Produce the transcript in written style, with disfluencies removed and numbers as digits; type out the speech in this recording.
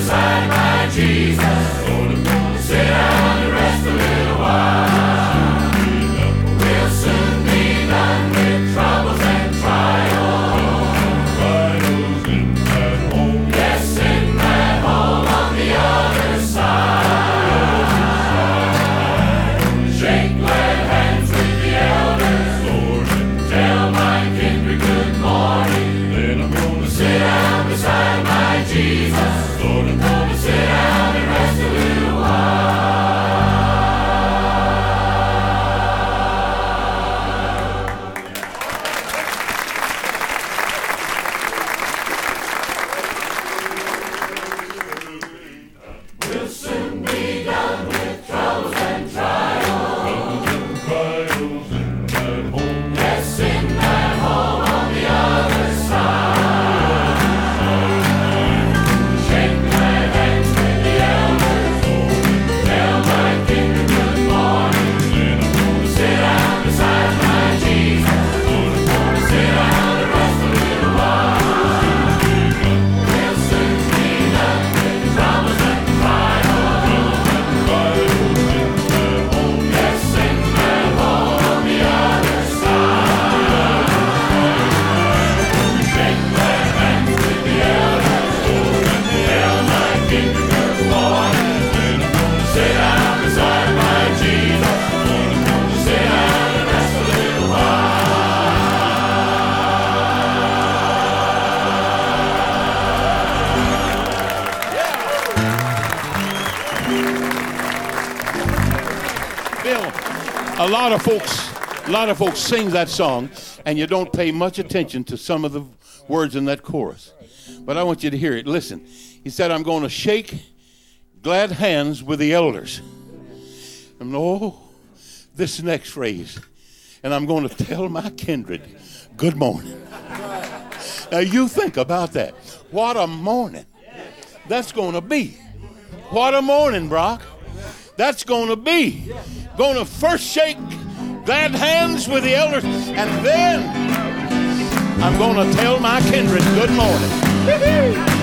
beside my Jesus. Sit down and rest a little while. We'll soon be done with troubles and trials. Yes, in that home on the other side. Shake glad hands with the elders. Tell my kindred good morning. Then I'm gonna sit down beside my Jesus. I'm gonna sit down and rest a little while. We'll soon be done with troubles and trials. Yes, in that home on the other side. Shake glad hands with the elders. Tell my kindred good morning. Then I'm gonna sit down beside my Jesus. I'm gonna sit down and rest a little while. We'll soon be done with troubles and trials. Yes, in that home on the other side. Shake glad hands with the elders. Tell my kindred good morning. Then I'm gonna sit down beside my Jesus. I'm gonna sit down and rest a little Bill, a lot of folks sing that song, and you don't pay much attention to some of the words in that chorus. But I want you to hear it. Listen. He said, I'm going to shake glad hands with the elders. And this next phrase. And I'm going to tell my kindred, good morning. Now you think about that. What a morning that's going to be. What a morning, Brock. That's going to be. Going to first shake glad hands with the elders, and then I'm going to tell my kindred good morning.